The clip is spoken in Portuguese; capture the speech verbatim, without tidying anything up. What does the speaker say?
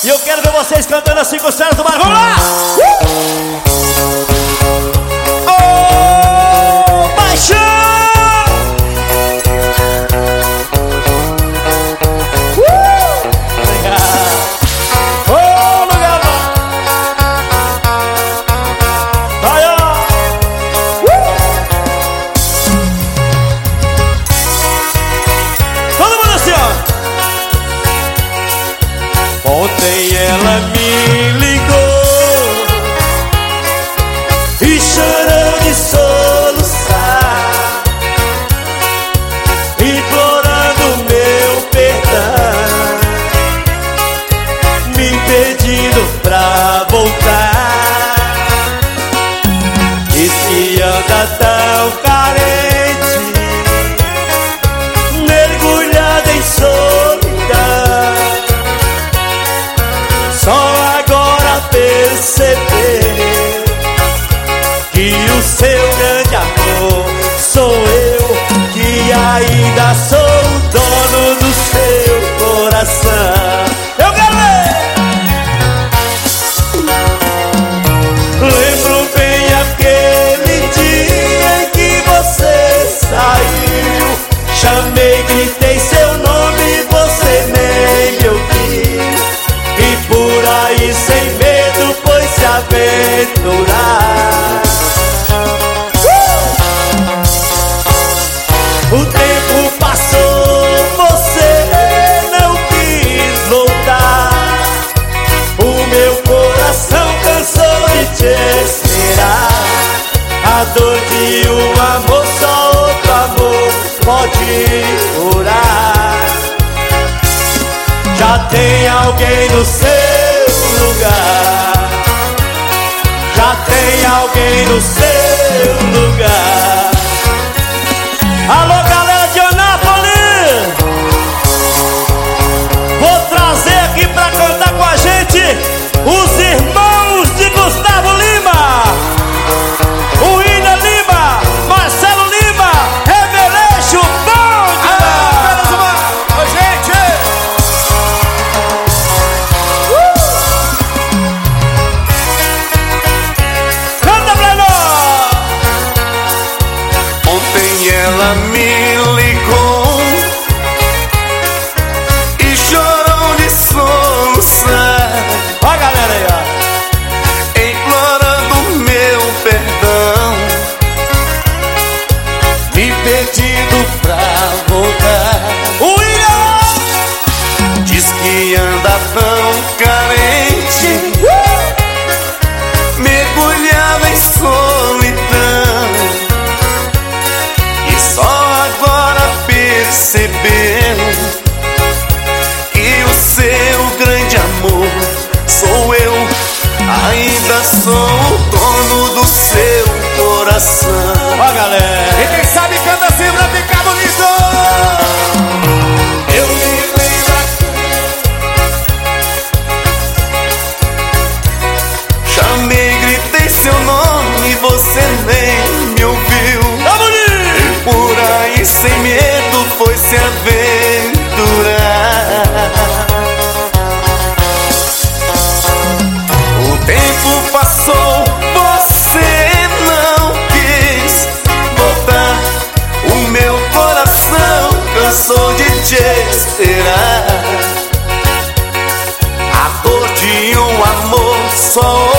E eu quero ver vocês cantando assim com os caras do bar. Vamos lá! Uh! Oh, paixão! Uh! Oh, lugar bom! Vai, ó! Uh! Todo mundo assim, ó! Ontem ela me ligou e chorou de soluçar, implorando meu perdão, me pedindo pra voltar. Diz que anda tão carente, mergulhada em solidão. Só agora perceber que o seu grande amor sou eu, que ainda sou o dono do seu coração. Eu quero ver! Lembro bem aquele dia em que você saiu. Chamei, gritei seu nome, você nem me ouviu. E por aí sem medo foi se aventurar. uh! O tempo passou, você não quis voltar. O meu coração cansou de te esperar. A dor de um amor, só outro amor pode curar. Já tem alguém no seu lugar. Já tem alguém no seu lugar. Alô, galera de Anápolis, vou trazer aqui pra cantar com a gente os irmãos de Gustavo Lima, o William Lima, Marcelo Lima, Reveleixo, bom demais! Ah, gente! Ela me ligou e chorou de soluçar. Ó, galera aí, ó, implorando meu perdão, me pedindo pra voltar. William! Diz que anda tão carente, uh! mergulhada em solidão. Só agora percebeu que o seu grande amor sou eu, ainda sou o dono do seu coração. Ó, galera, e quem sabe canta assim pra ficar bonito. Eu me lembro, chamei, gritei seu nome, você nem me ouviu. Por aí sem medo foi se aventurar. O tempo passou, você não quis voltar. O meu coração cansou de te esperar. A dor de um amor só